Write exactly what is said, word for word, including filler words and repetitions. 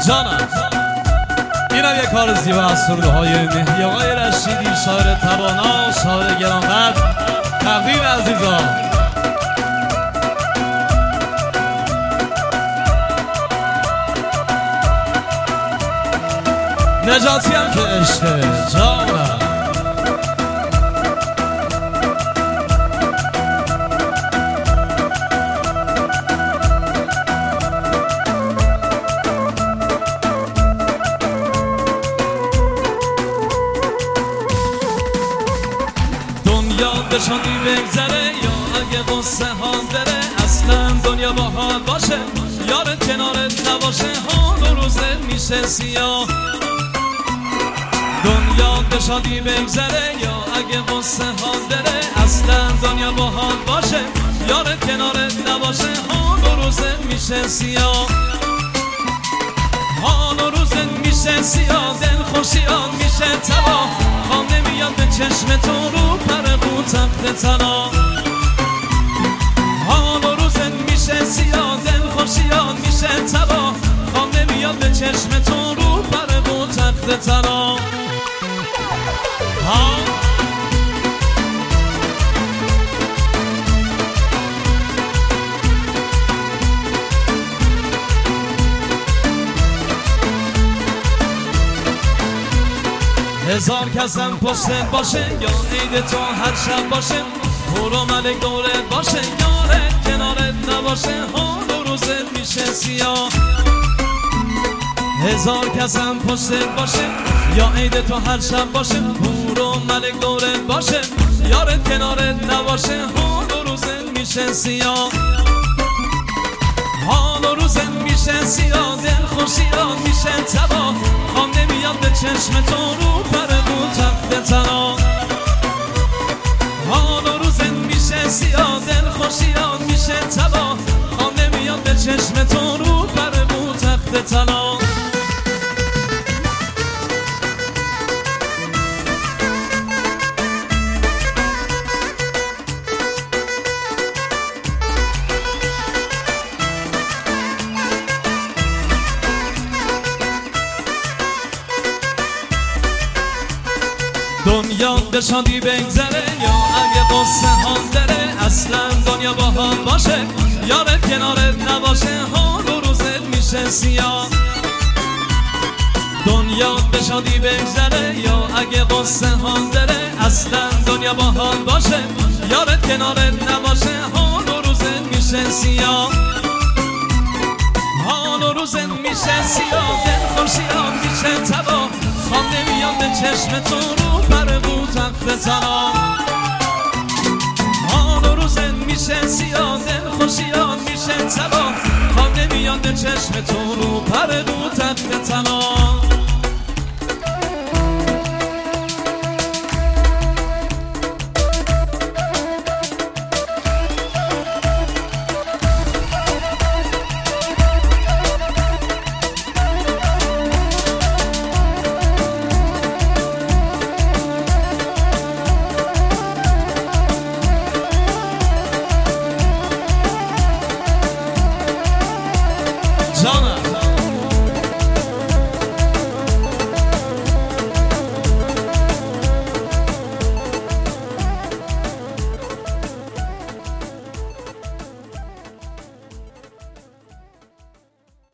جانم اینم یک کار زیبا از سروده های مهدی آقای رشیدی، شاعر توانا، شاعر گرانقدر. تقدیم عزیزان. نجاتی هم که عشقه جانم. بشانی بگذره یا اگه قصه ها بره، اصلا دنیا با حال باشه یارت کنارت نباشه، حال و روزت میشه سیاه. دنیا بشانی بگذره یا اگه قصه ها بره، اصلا دنیا با حال باشه یارت کنارت نباشه، حال و روزت میشه سیاه. حال و روزت میشه سیاه، دل خوشیان میشه تباه، خواب نمیاد به چشم تو رو پر رو تخت تنها. حال و روزت میشه سیاه، دل خوشیان میشه تباه، خواب نمیاد به چشم تو رو پر رو تخت تنها. هزار کسم پشتت باشه یا عید تو هر شب باشه، برو ملک دورت باشه یارت کنارت نباشه، حال و روزت میشه سیاه. هزار کسم پشتت باشه یا عید تو هر شب باشه، برو ملک دورت باشه یارت کنارت نباشه، حال و روزت میشه سیاه. حال و روزت میشه سیاه، دل خوشیان میشه تباه، خواب نمیاد به چشم تو رو پر رو تخت تنها. حال و روزت میشه سیاه، دل خوشیان میشه تباه، خواب نمیاد به چشم تو رو پر رو تخت تنها. دنیا به شادی بگذره یا اگه قصه ها دره، اصلا دنیا با حال باشه یارت کنارت نباشه، حال و روزت میشه سیاه. دنیا به شادی بگذره یا اگه قصه ها دره، اصلا دنیا با حال باشه یارت کنارت نباشه، حال و روزت میشه سیاه. حال و روزت میشه سیاه، دل خوشیان میشه تباه، خواب نمیاد به چشم تو رو پر رو تخت تنها. حال و روزت میشه سیاه، دل خوشیان میشه تباه، خواب نمیاد به چشم تو رو پر رو تخت تنها. جانم